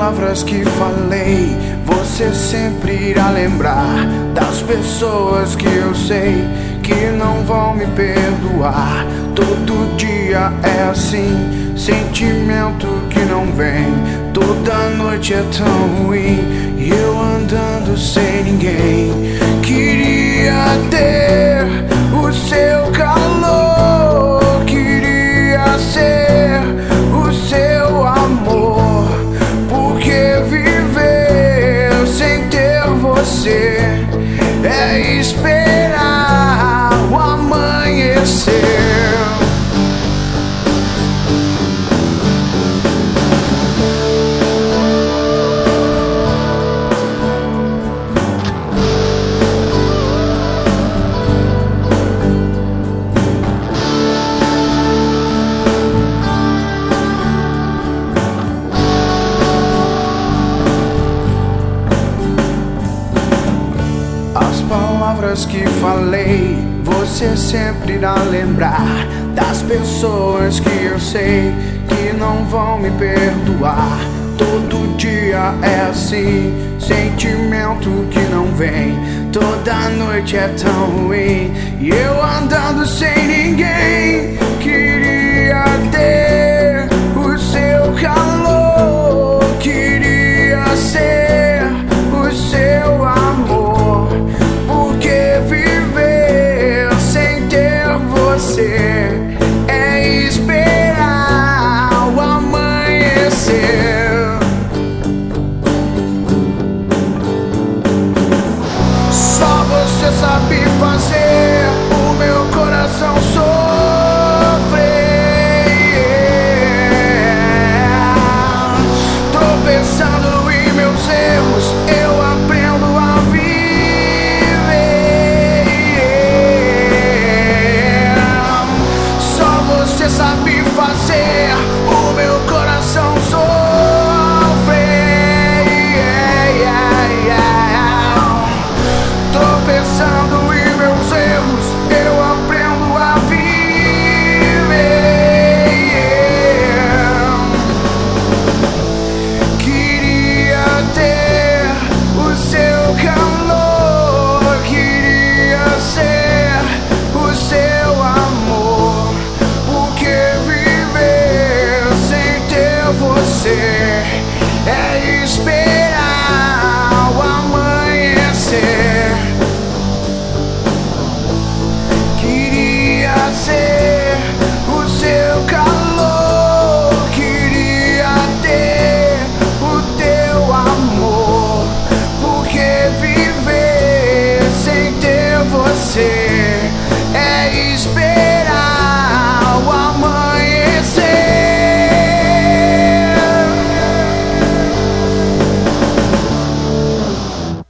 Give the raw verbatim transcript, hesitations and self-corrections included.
palavras que falei, você sempre irá lembrar das pessoas que eu sei que não vão me perdoar. Todo dia é assim, sentimento que não vem. Toda noite é tão ruim e eu andando sem ninguém. Queria ter o seu calor, queria ser o seu amor, porque viver sem ter você é esperar o amanhecer. As palavras que falei, você sempre irá lembrar das pessoas que eu sei que não vão me perdoar. Todo dia é assim, sentimento que não vem. Toda noite é tão ruim e eu andando sem ninguém.